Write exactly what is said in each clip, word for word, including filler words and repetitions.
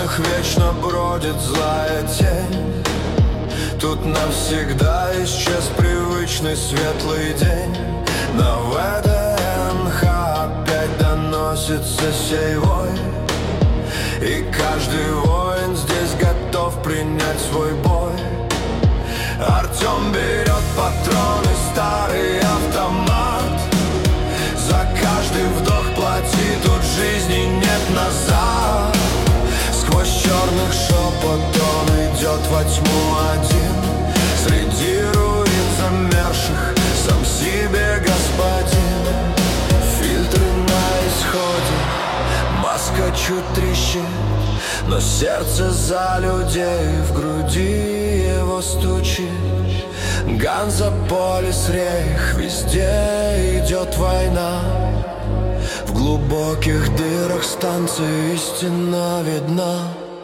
окнах вечно бродит злая тень. Тут навсегда исчез привычный светлый день. Но в ВДНХ опять доносится сей вой, и каждый воин здесь готов принять свой бой. Артем берет патрон и старый автомат. За каждый вдох плати, тут жизни нет назад. Сквозь черных шепот он идет во тьму один. Среди руин замерзших сам себе господин. Фильтры на исходе, маска чуть трещит, но сердце за людей в груди его стучит. Ганза, Полис, Рейх, везде идет война. В глубоких дырах станции истина видна.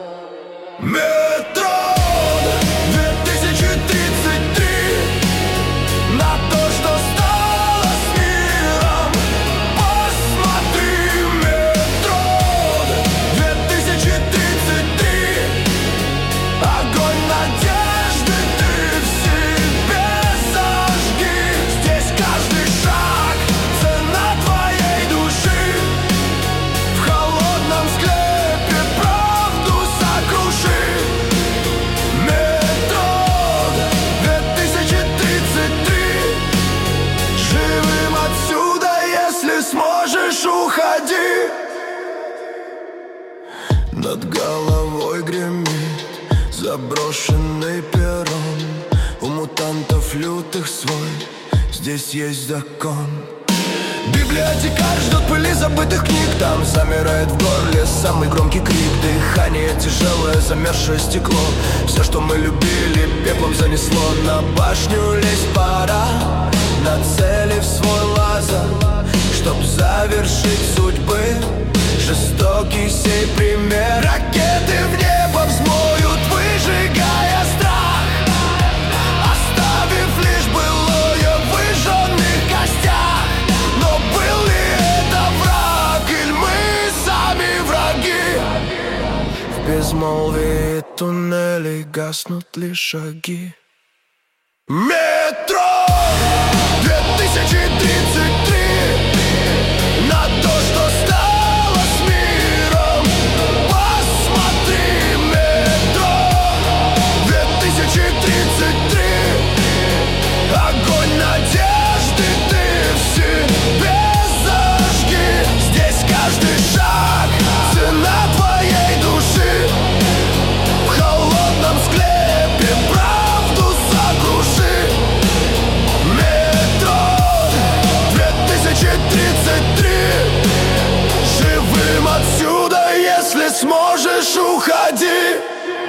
Метро две тысячи тридцать три, на то, что стало с миром. Посмотри, метро две тысячи тридцать три, огонь надежды ты в себе зажги. Здесь каждый шаг — цена твоей души. В холодном склепе правду сокруши. Метро две тысячи тридцать три, живым отсюда, если сможешь, уходи. Над головой гремит заброшенный перрон. У мутантов лютых свой, здесь есть закон. Библиотекарь ждет пыли забытых книг. Там замирает в горле самый громкий крик. Дыхание тяжелое, замерзшее стекло. Все, что мы любили, пеплом занесло. На башню лезть пора, нацелив свой лазер, чтоб завершить судьбы. Жестокий сей пример. Ракеты в небо взмоют, выжигая страх, оставив лишь былое в выжженных костях. Но был ли это враг, или мы сами враги? В безмолвии туннелей гаснут лишь шаги. Метро две тысячи тридцать три, на то, что стало с миром. Посмотри, метро две тысячи тридцать три, огонь надежды ты в себе зажги. Здесь каждый шаг — цена твоей души. В холодном склепе правду сокруши. Метро две тысячи тридцать три, живым отсюда, если сможешь, уходи.